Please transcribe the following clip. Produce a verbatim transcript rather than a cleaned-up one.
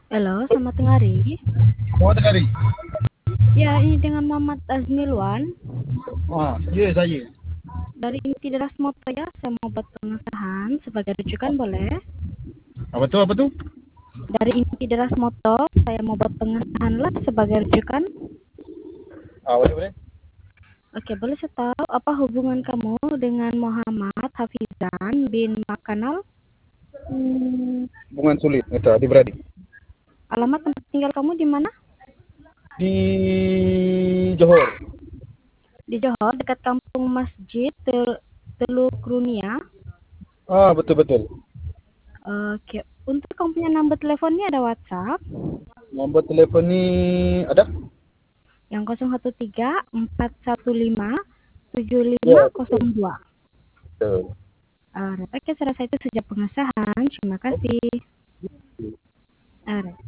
Halo, selamat tengah hari. Selamat hari. Ya, ini dengan Muhammad Azmilwan Ah, ya saya. dari Inti Deras Moto ya. Saya mau buat pengesahan sebagai rujukan boleh? Apa tuh? Apa tuh? Dari Inti Deras Moto, saya mau buat pengesahan lah sebagai rujukan. Ah, boleh boleh. Oke, boleh saya tahu apa hubungan kamu dengan Muhammad Hafizan bin Makanal? Hmm, hubungan sulit, itu adik-beradik. Alamat tempat tinggal kamu di mana? Di Johor. Di Johor, dekat kampung Masjid Tel Teluk Runia. Ah, betul betul. Oke, untuk kamu punya nomor teleponnya ada WhatsApp Nomor telepon ni ada? yang nol satu tiga empat satu lima tujuh Ya, lima nol betul. dua. Betul. Alright, oke, saya rasa itu sejak pengesahan. Terima kasih. Alright.